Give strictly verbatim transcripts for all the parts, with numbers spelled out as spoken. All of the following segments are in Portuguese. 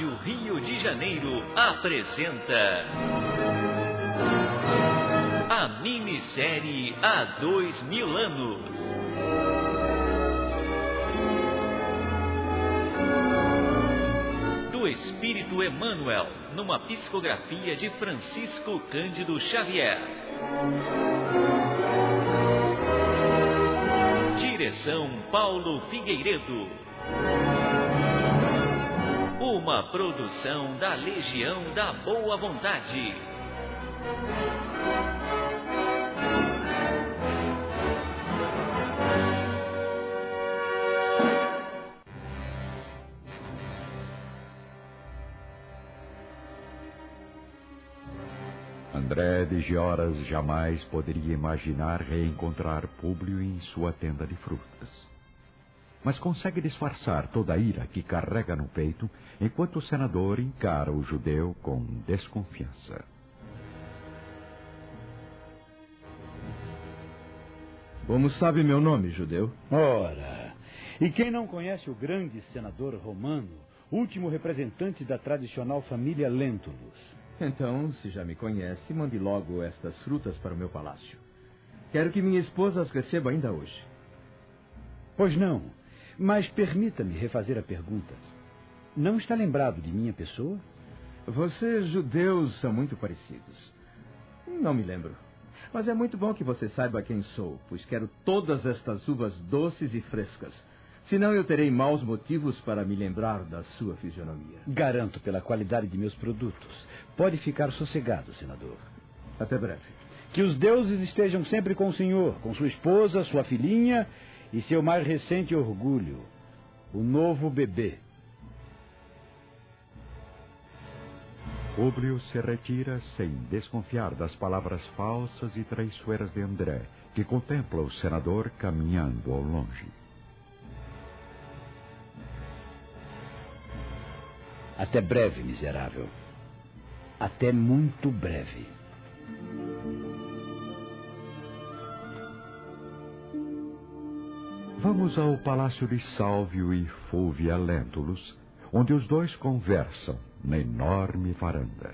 Rádio Rio de Janeiro apresenta a minissérie Há Dois Mil Anos. Do Espírito Emmanuel, numa psicografia de Francisco Cândido Xavier. Direção Paulo Figueiredo. Uma produção da Legião da Boa Vontade. André de Gioras jamais poderia imaginar reencontrar Públio em sua tenda de frutas. Mas consegue disfarçar toda a ira que carrega no peito, enquanto o senador encara o judeu com desconfiança. Como sabe meu nome, judeu? Ora, e quem não conhece o grande senador romano, último representante da tradicional família Lentulus? Então, se já me conhece, mande logo estas frutas para o meu palácio. Quero que minha esposa as receba ainda hoje. Pois não, mas permita-me refazer a pergunta. Não está lembrado de minha pessoa? Vocês, judeus, são muito parecidos. Não me lembro. Mas é muito bom que você saiba quem sou, pois quero todas estas uvas doces e frescas. Senão eu terei maus motivos para me lembrar da sua fisionomia. Garanto pela qualidade de meus produtos. Pode ficar sossegado, senador. Até breve. Que os deuses estejam sempre com o senhor, com sua esposa, sua filhinha e seu mais recente orgulho, o novo bebê. Públio se retira sem desconfiar das palavras falsas e traiçoeiras de André, que contempla o senador caminhando ao longe. Até breve, miserável. Até muito breve. Vamos ao palácio de Sálvio e Fúvia Lentulus, onde os dois conversam na enorme varanda.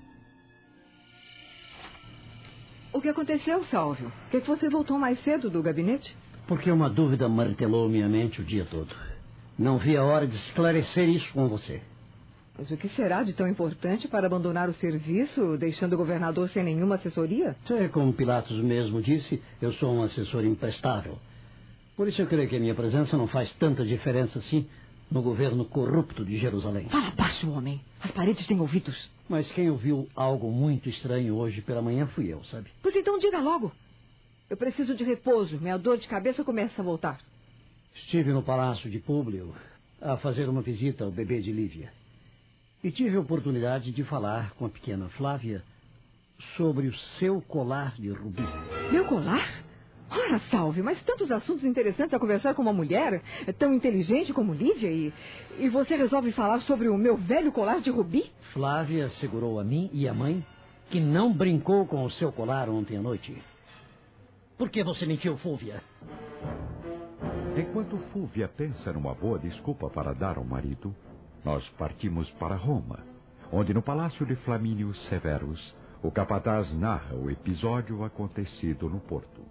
O que aconteceu, Sálvio? Por que você voltou mais cedo do gabinete? Porque uma dúvida martelou minha mente o dia todo. Não vi a hora de esclarecer isso com você. Mas o que será de tão importante para abandonar o serviço, deixando o governador sem nenhuma assessoria? É, como Pilatos mesmo disse, eu sou um assessor imprestável. Por isso eu creio que a minha presença não faz tanta diferença assim no governo corrupto de Jerusalém. Fala baixo, homem. As paredes têm ouvidos. Mas quem ouviu algo muito estranho hoje pela manhã fui eu, sabe? Pois então diga logo. Eu preciso de repouso. Minha dor de cabeça começa a voltar. Estive no palácio de Públio a fazer uma visita ao bebê de Lívia. E tive a oportunidade de falar com a pequena Flávia sobre o seu colar de rubi. Meu colar? Ora, Salve, mas tantos assuntos interessantes a conversar com uma mulher tão inteligente como Lívia e, e você resolve falar sobre o meu velho colar de rubi? Flávia assegurou a mim e a mãe que não brincou com o seu colar ontem à noite. Por que você mentiu, Fúvia? Enquanto Fúvia pensa numa boa desculpa para dar ao marido, nós partimos para Roma, onde no palácio de Flamínio Severus, o capataz narra o episódio acontecido no porto.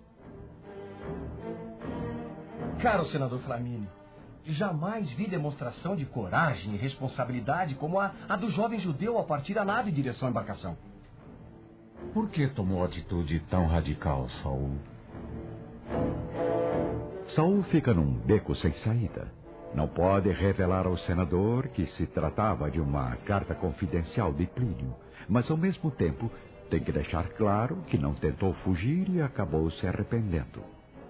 Caro senador Flamínio, jamais vi demonstração de coragem e responsabilidade como a, a do jovem judeu ao partir a nado em direção à embarcação. Por que tomou atitude tão radical, Saul? Saul fica num beco sem saída. Não pode revelar ao senador que se tratava de uma carta confidencial de Plínio, mas ao mesmo tempo tem que deixar claro que não tentou fugir e acabou se arrependendo.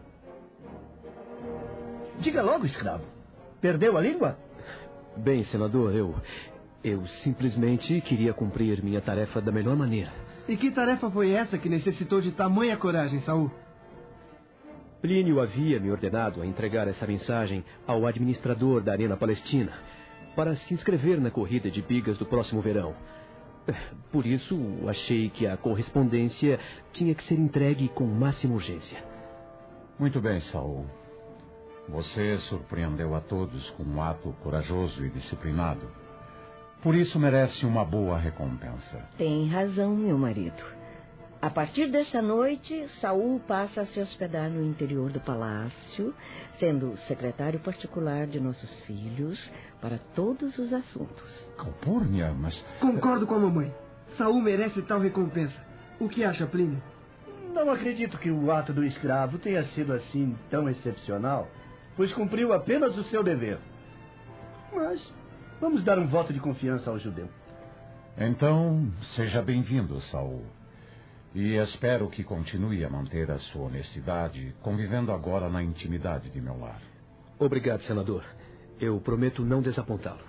Diga logo, escravo. Perdeu a língua? Bem, senador, eu... Eu simplesmente queria cumprir minha tarefa da melhor maneira. E que tarefa foi essa que necessitou de tamanha coragem, Saul? Plínio havia me ordenado a entregar essa mensagem ao administrador da Arena Palestina para se inscrever na corrida de bigas do próximo verão. Por isso, achei que a correspondência tinha que ser entregue com máxima urgência. Muito bem, Saul. Você surpreendeu a todos com um ato corajoso e disciplinado. Por isso merece uma boa recompensa. Tem razão, meu marido. A partir desta noite, Saul passa a se hospedar no interior do palácio, sendo secretário particular de nossos filhos para todos os assuntos. Calpurnia, mas... Concordo com a mamãe. Saul merece tal recompensa. O que acha, Plínio? Não acredito que o ato do escravo tenha sido assim tão excepcional, pois cumpriu apenas o seu dever. Mas vamos dar um voto de confiança ao judeu. Então, seja bem-vindo, Saul. E espero que continue a manter a sua honestidade, convivendo agora na intimidade de meu lar. Obrigado, senador. Eu prometo não desapontá-lo.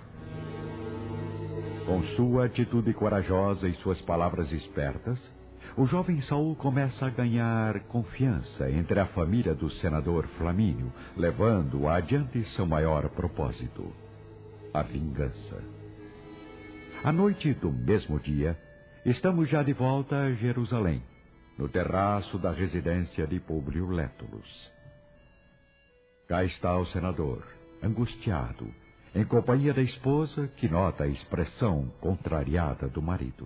Com sua atitude corajosa e suas palavras espertas, o jovem Saul começa a ganhar confiança entre a família do senador Flamínio, levando adiante seu maior propósito, a vingança. À noite do mesmo dia, estamos já de volta a Jerusalém, no terraço da residência de Públio Lentulus. Cá está o senador, angustiado, em companhia da esposa, que nota a expressão contrariada do marido.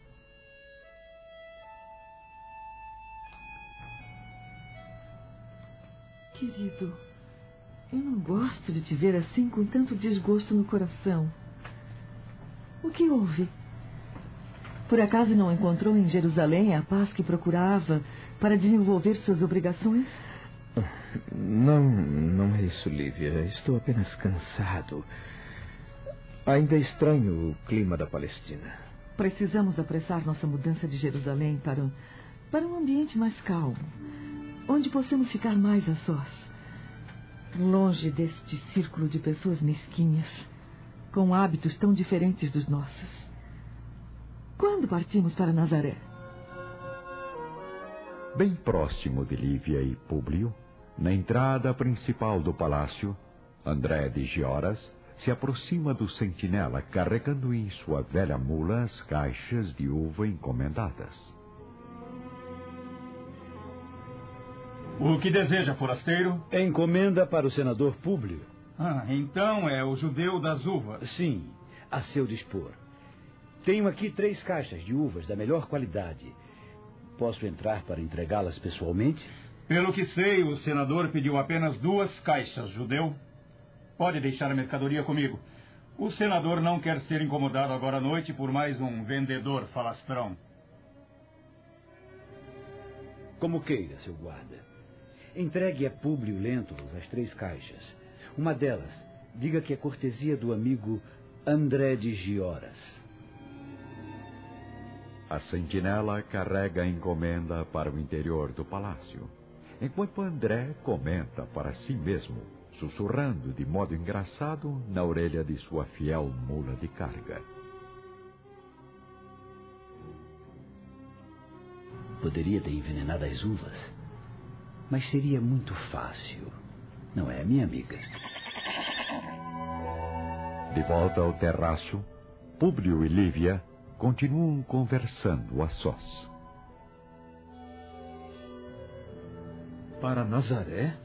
Querido, eu não gosto de te ver assim com tanto desgosto no coração. O que houve? Por acaso não encontrou em Jerusalém a paz que procurava para desenvolver suas obrigações? Não, não é isso, Lívia. Estou apenas cansado. Ainda estranho o clima da Palestina. Precisamos apressar nossa mudança de Jerusalém para um, para um ambiente mais calmo, onde possamos ficar mais a sós, longe deste círculo de pessoas mesquinhas, com hábitos tão diferentes dos nossos. Quando partimos para Nazaré? Bem próximo de Lívia e Públio, na entrada principal do palácio, André de Gioras se aproxima do sentinela carregando em sua velha mula as caixas de uva encomendadas. O que deseja, forasteiro? Encomenda para o senador Públio. Ah, então é o judeu das uvas. Sim, a seu dispor. Tenho aqui três caixas de uvas da melhor qualidade. Posso entrar para entregá-las pessoalmente? Pelo que sei, o senador pediu apenas duas caixas, judeu. Pode deixar a mercadoria comigo. O senador não quer ser incomodado agora à noite por mais um vendedor falastrão. Como queira, seu guarda. Entregue a Públio Lentulus as três caixas. Uma delas, diga que é cortesia do amigo André de Gioras. A sentinela carrega a encomenda para o interior do palácio, enquanto André comenta para si mesmo, sussurrando de modo engraçado na orelha de sua fiel mula de carga. Poderia ter envenenado as uvas, mas seria muito fácil. Não é, minha amiga? De volta ao terraço, Públio e Lívia continuam conversando a sós. Para Nazaré?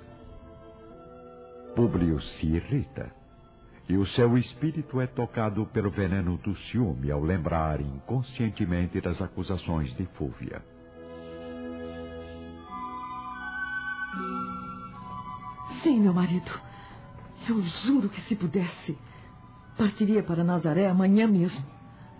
Públio se irrita, e o seu espírito é tocado pelo veneno do ciúme ao lembrar inconscientemente das acusações de Fúvia. Sim, meu marido. Eu juro que se pudesse, partiria para Nazaré amanhã mesmo.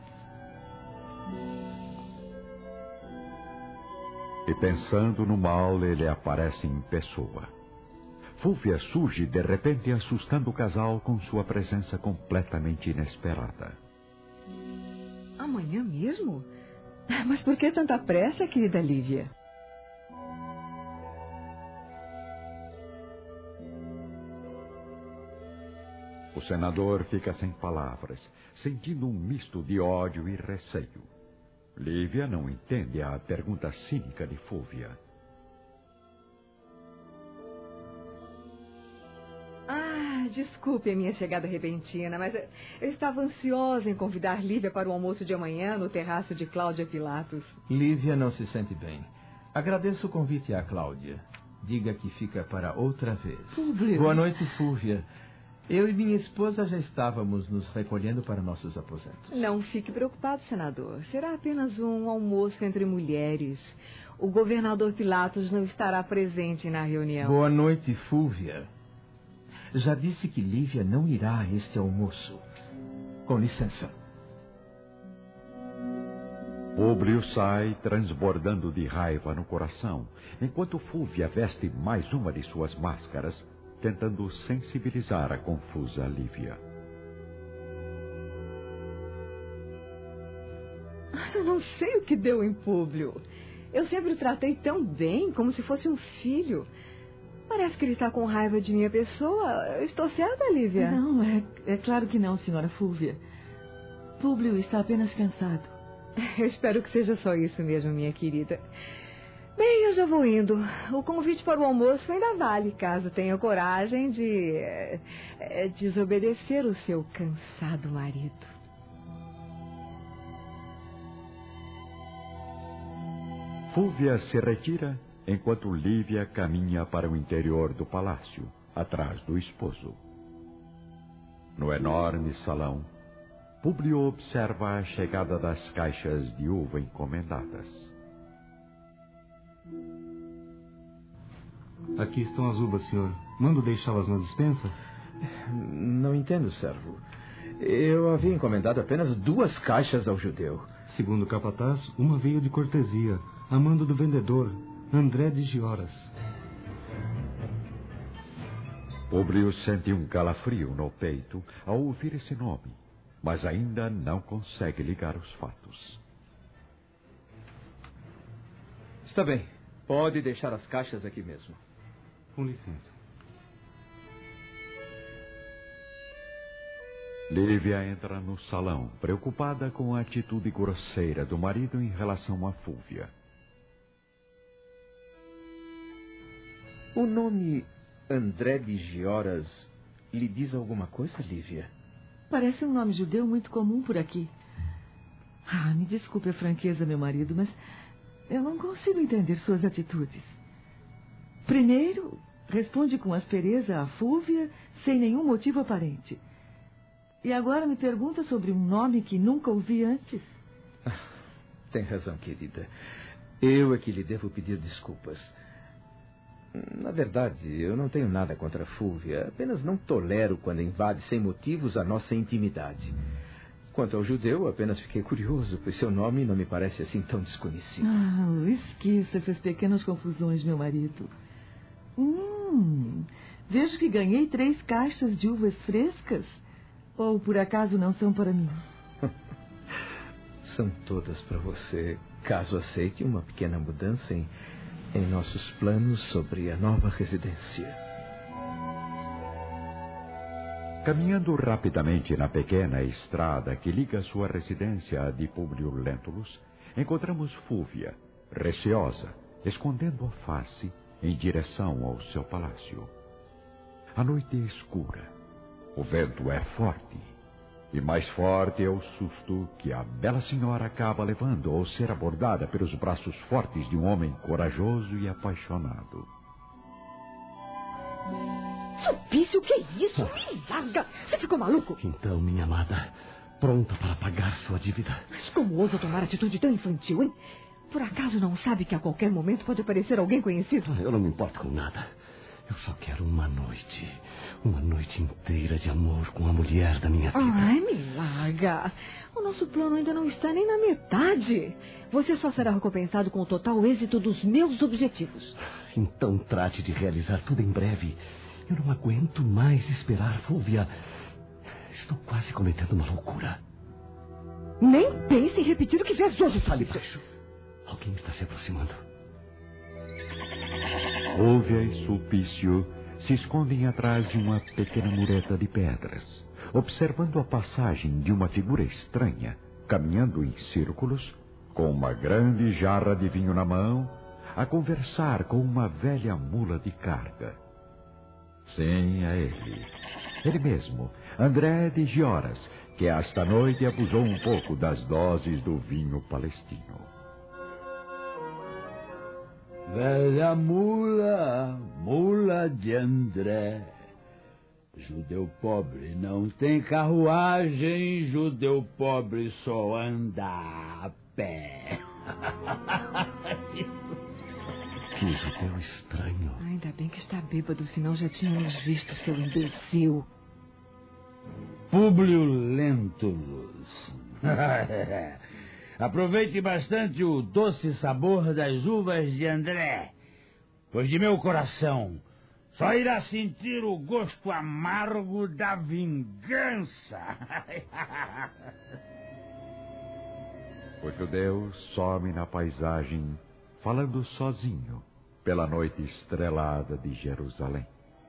E pensando no mal, ele aparece em pessoa. Fúvia surge de repente, assustando o casal com sua presença completamente inesperada. Amanhã mesmo? Mas por que tanta pressa, querida Lívia? O senador fica sem palavras, sentindo um misto de ódio e receio. Lívia não entende a pergunta cínica de Fúvia. Ah, desculpe a minha chegada repentina, mas eu estava ansiosa em convidar Lívia para o almoço de amanhã no terraço de Cláudia Pilatos. Lívia não se sente bem. Agradeço o convite à Cláudia. Diga que fica para outra vez. Públio. Boa noite, Fúvia. Eu e minha esposa já estávamos nos recolhendo para nossos aposentos. Não fique preocupado, senador. Será apenas um almoço entre mulheres. O governador Pilatos não estará presente na reunião. Boa noite, Fúvia. Já disse que Lívia não irá a este almoço. Com licença. Públio sai transbordando de raiva no coração, enquanto Fúvia veste mais uma de suas máscaras, tentando sensibilizar a confusa Lívia. Eu não sei o que deu em Públio. Eu sempre o tratei tão bem, como se fosse um filho. Parece que ele está com raiva de minha pessoa. Eu estou certa, Lívia? Não, é, é claro que não, senhora Fúvia. Públio está apenas cansado. Eu espero que seja só isso mesmo, minha querida. Bem, eu já vou indo. O convite para o almoço ainda vale, caso tenha coragem de é, é, desobedecer o seu cansado marido. Fúvia se retira, enquanto Lívia caminha para o interior do palácio, atrás do esposo. No enorme salão, Públio observa a chegada das caixas de uva encomendadas. Aqui estão as uvas, senhor. Mando deixá-las na despensa? Não entendo, servo. Eu havia encomendado apenas duas caixas ao judeu. Segundo o capataz, uma veio de cortesia, a mando do vendedor, André de Gioras. Públio sente um calafrio no peito ao ouvir esse nome, mas ainda não consegue ligar os fatos. Está bem. Pode deixar as caixas aqui mesmo. Com licença. Lívia entra no salão, preocupada com a atitude grosseira do marido em relação a Fúvia. O nome André de Gioras lhe diz alguma coisa, Lívia? Parece um nome judeu muito comum por aqui. Ah, me desculpe a franqueza, meu marido, mas eu não consigo entender suas atitudes. Primeiro, responde com aspereza a Fúvia sem nenhum motivo aparente. E agora me pergunta sobre um nome que nunca ouvi antes. Tem razão, querida. Eu é que lhe devo pedir desculpas. Na verdade, eu não tenho nada contra a Fúvia. Apenas não tolero quando invade sem motivos a nossa intimidade. Quanto ao judeu, apenas fiquei curioso, pois seu nome não me parece assim tão desconhecido. Ah, esqueça essas pequenas confusões, meu marido. Hum, vejo que ganhei três caixas de uvas frescas. Ou por acaso não são para mim? São todas para você, caso aceite uma pequena mudança em, em nossos planos sobre a nova residência. Caminhando rapidamente na pequena estrada que liga sua residência de Públio Lentulus, encontramos Fúvia, receosa, escondendo a face em direção ao seu palácio. A noite é escura, o vento é forte, e mais forte é o susto que a bela senhora acaba levando ao ser abordada pelos braços fortes de um homem corajoso e apaixonado. Sulpício, o que é isso? Me larga! Você ficou maluco? Então, minha amada, pronta para pagar sua dívida. Mas como ousa tomar atitude tão infantil, hein? Por acaso não sabe que a qualquer momento pode aparecer alguém conhecido? Eu não me importo com nada. Eu só quero uma noite. Uma noite inteira de amor com a mulher da minha vida. Ai, me larga. O nosso plano ainda não está nem na metade. Você só será recompensado com o total êxito dos meus objetivos. Então trate de realizar tudo em breve. Eu não aguento mais esperar, Fúvia. Estou quase cometendo uma loucura. Nem pense em repetir o que fez hoje. Fale baixo. Alguém está se aproximando. Fúvia e Sulpício se escondem atrás de uma pequena mureta de pedras, observando a passagem de uma figura estranha, caminhando em círculos, com uma grande jarra de vinho na mão, a conversar com uma velha mula de carga. Sim, é ele. Ele mesmo, André de Gioras, que esta noite abusou um pouco das doses do vinho palestino. Velha mula, mula de André, Judeu pobre não tem carruagem, judeu pobre só anda a pé. Que judeu estranho. Ainda bem que está bêbado, senão já tínhamos visto, seu imbecil. Públio Lentulus. Aproveite bastante o doce sabor das uvas de André, pois de meu coração só irá sentir o gosto amargo da vingança. O judeu some na paisagem, falando sozinho, pela noite estrelada de Jerusalém.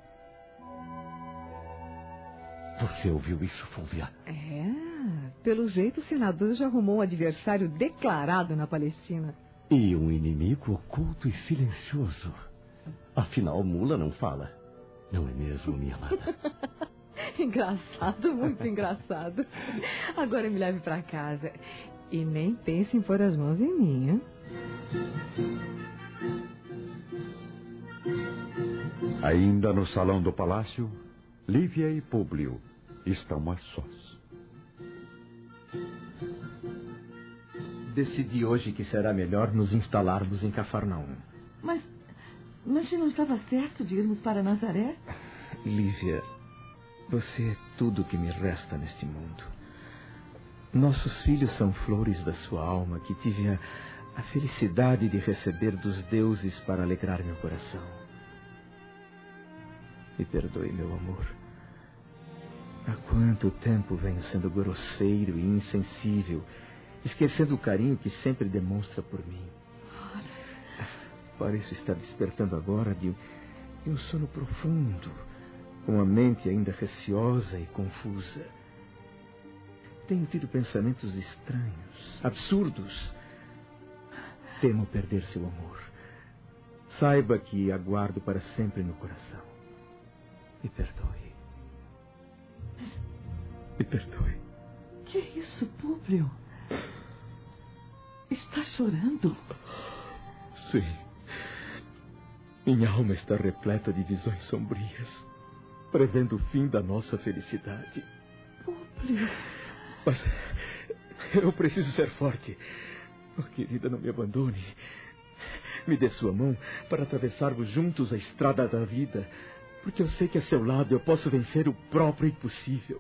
Você ouviu isso, Fúvia? É, pelo jeito o senador já arrumou um adversário declarado na Palestina. E um inimigo oculto e silencioso. Afinal, mula não fala. Não é mesmo, minha amada? Engraçado, muito engraçado. Agora me leve para casa. E nem pense em pôr as mãos em mim, hein? Ainda no salão do palácio, Lívia e Públio estão a sós. Decidi hoje que será melhor nos instalarmos em Cafarnaum. Mas, mas se não estava certo de irmos para Nazaré? Lívia, você é tudo que me resta neste mundo. Nossos filhos são flores da sua alma que tive a, a felicidade de receber dos deuses para alegrar meu coração. Me perdoe, meu amor. Há quanto tempo venho sendo grosseiro e insensível, esquecendo o carinho que sempre demonstra por mim. Pareço estar despertando agora de, de um sono profundo, com a mente ainda receosa e confusa. Tenho tido pensamentos estranhos, absurdos. Temo perder seu amor. Saiba que aguardo para sempre no coração. Me perdoe. Me perdoe. Que é isso, Públio? Está chorando? Sim. Minha alma está repleta de visões sombrias, prevendo o fim da nossa felicidade. Públio. Mas eu preciso ser forte. Oh, querida, não me abandone. Me dê sua mão para atravessarmos juntos a estrada da vida, porque eu sei que a seu lado eu posso vencer o próprio impossível.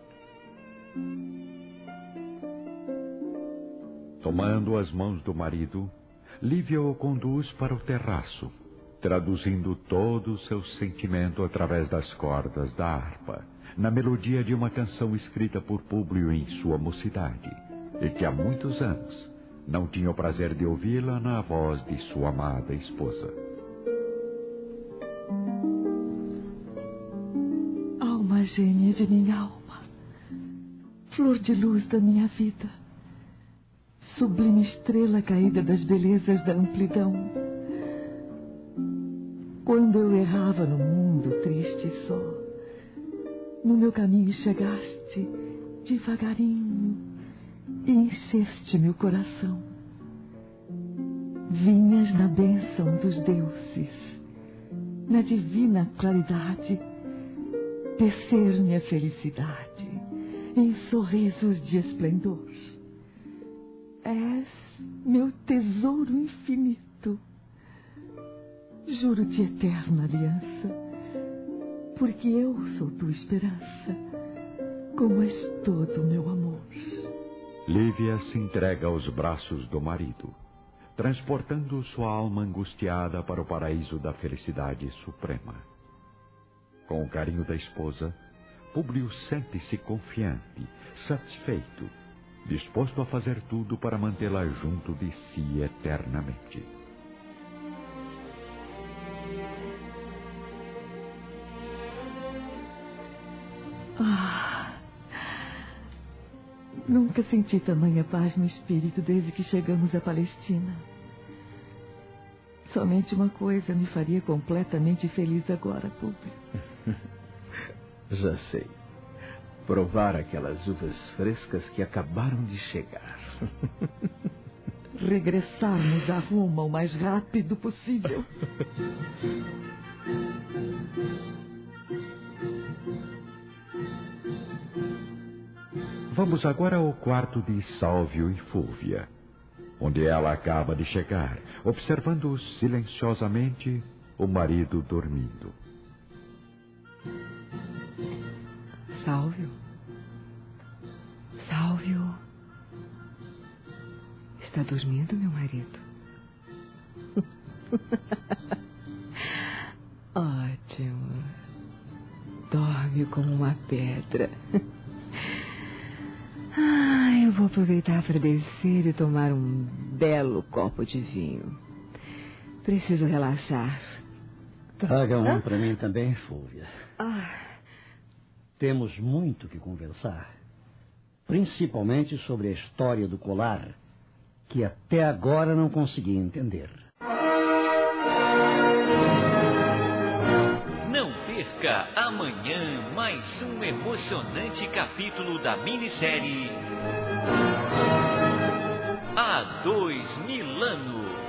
Tomando as mãos do marido, Lívia o conduz para o terraço, traduzindo todo o seu sentimento através das cordas da harpa, na melodia de uma canção escrita por Públio em sua mocidade, e que há muitos anos não tinha o prazer de ouvi-la na voz de sua amada esposa. Alma gêmea de minha alma, flor de luz da minha vida, sublime estrela caída das belezas da amplidão. Quando eu errava no mundo triste e só, no meu caminho chegaste devagarinho e encheste meu coração. Vinhas na bênção dos deuses, na divina claridade, tecer minha felicidade em sorrisos de esplendor. És meu tesouro infinito. Juro-te eterna aliança, porque eu sou tua esperança, como és todo meu amor. Lívia se entrega aos braços do marido, transportando sua alma angustiada para o paraíso da felicidade suprema. Com o carinho da esposa, Públio sente-se confiante, satisfeito, disposto a fazer tudo para mantê-la junto de si eternamente. Ah, nunca senti tamanha paz no espírito desde que chegamos à Palestina. Somente uma coisa me faria completamente feliz agora, Públio. Já sei. Provar aquelas uvas frescas que acabaram de chegar. Regressarmos a Roma o mais rápido possível. Vamos agora ao quarto de Sálvio e Fúlvia, onde ela acaba de chegar, observando silenciosamente o marido dormindo. Sálvio? Sálvio? Está dormindo, meu marido? Ótimo. Dorme como uma pedra. Ah, eu vou aproveitar para descer e tomar um belo copo de vinho. Preciso relaxar. Traga um para mim também, Fúlvia. Ah. Temos muito que conversar. Principalmente sobre a história do colar, que até agora não consegui entender. Não perca amanhã mais um emocionante capítulo da minissérie Há Dois Mil Anos.